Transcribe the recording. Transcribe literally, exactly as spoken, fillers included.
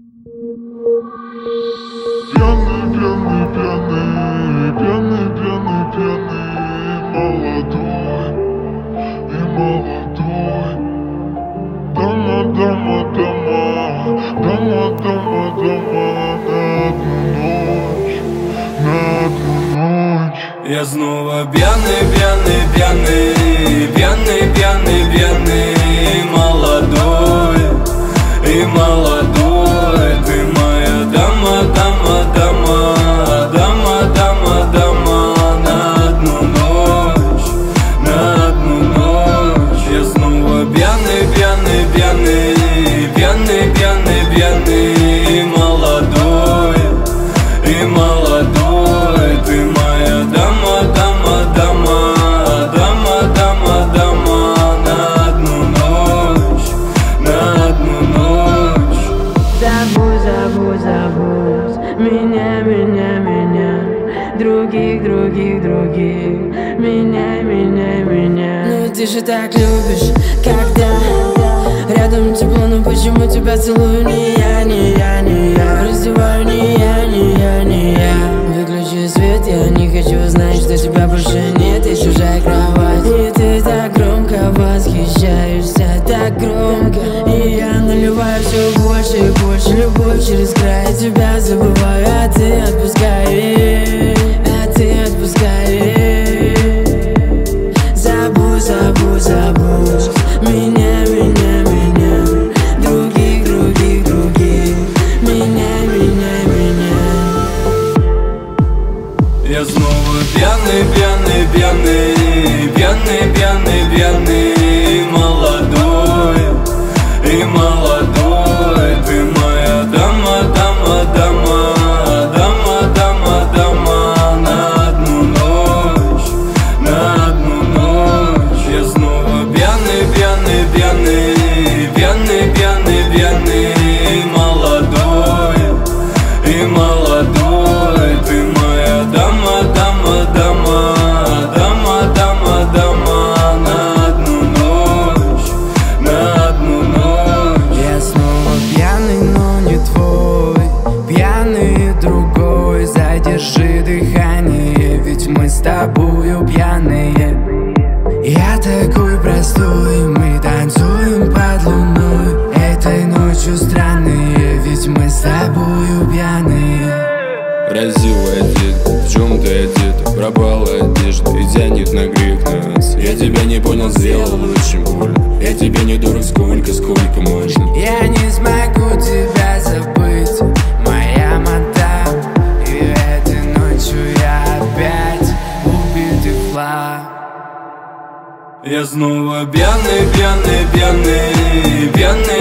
Пьяный, пьяный, пьяный, пьяный, пьяный, пьяный, молодой и молодой. Дама, дама, дама, дама, дама, дама, на одну ночь, на одну ночь. Я снова пьяный, пьяный, пьяный, пьяный, пьяный, пьяный, молодой и молодой. Ты моя дама, дама, дама, дама, дама, дама, на одну ночь, на одну ночь. Я снова пьяный, пьяный, пьяный, пьяный, пьяный, пьяный, молодой и молодой. Ты моя дама, дама, дама, дама, дама, дама, на одну ночь, на одну ночь. Забудь, забудь, забудь меня, меня, меня, других, других, других, меняй, меняй, меня. Ну ты же так любишь, когда рядом тепло, но почему тебя целую не я, не я, не я. Раздеваю не я, не я, не я. Выключи свет, я не хочу знать, что тебя больше нет, и чужая кровать. И ты так громко восхищаешься, так громко. И я наливаю все больше и больше любовь через край. Тебя забываю, а ты отпускай, а ты отпускай. Забудь, забудь, забудь меня, меня, меня, других, других, других, меня, меня, меня. Я снова пьяный, пьяный, пьяный, пьяный, пьяный, пьяный, молодой и молодой. Ты моя дама, дама, дама, дама, дама, дама, на одну ночь, на одну ночь. Я снова пьяный, пьяный, пьяный, пьяный, пьяный, пьяный, молодой и молодой. Ты моя дама, дама, дама, дама, дама, дама, на одну ночь, на одну ночь. Я снова пьяный, но не твой, пьяный другой. Задержи дыхание, ведь мы с тобою пьяные. Я такой простой, мы танцуем под луной. Этой ночью странные, ведь мы с тобою пьяные. Разила одет, в чем ты одета? Пропала одежда и тянет на грех нас. Я тебя не понял, сделал очень больно. Я тебе не дурак, сколько, сколько можно. Я не смогу тебя забыть, моя мадам. И этой ночью я опять убитый флаг. Я снова пьяный, пьяный, пьяный, пьяный,